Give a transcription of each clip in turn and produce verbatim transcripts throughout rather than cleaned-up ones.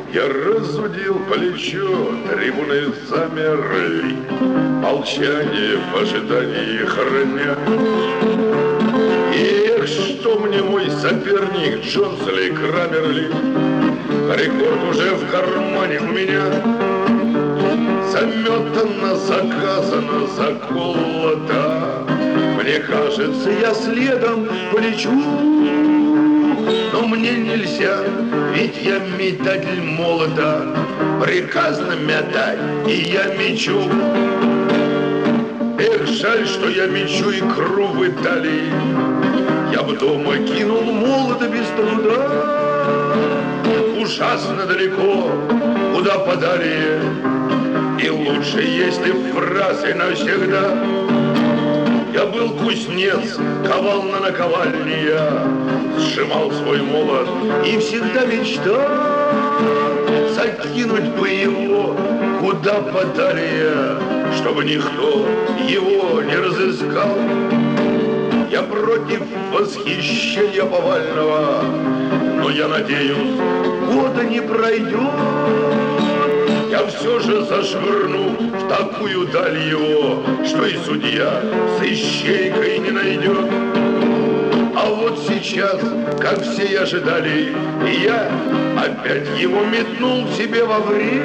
Я разудил плечо, трибуны замерли, молчание в ожидании храня. Эх, что мне мой соперник Джонс или Крамерли, рекорд уже в кармане у меня. Заметано, заказано, заколото. Мне кажется, я следом полечу, но мне нельзя, ведь я метатель молота. Приказано метать, и я мечу. Эх, жаль, что я мечу икру в Италии. Я бы дома кинул молота без труда. Ужасно далеко, куда подалее. И лучше, если фразы навсегда. Я был кузнец, ковал на наковальне я, сжимал свой молот и всегда мечтал закинуть бы его куда подалее, чтобы никто его не разыскал. Я против восхищения повального, но я надеюсь, года не пройдет. Я все же зашвырну в такую даль его, что и судья с ищейкой не найдет. А вот сейчас, как все и ожидали, я опять его метнул себе во вред.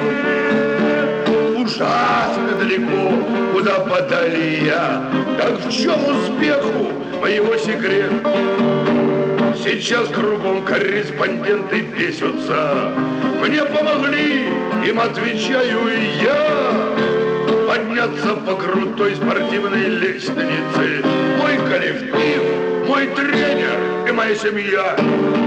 Ужасно далеко, куда подали я, так в чем успеху моего секрет? Сейчас кругом корреспонденты бесятся. Мне помогли, им отвечаю и я, подняться по крутой спортивной лестнице. Мой коллектив, мой тренер и моя семья.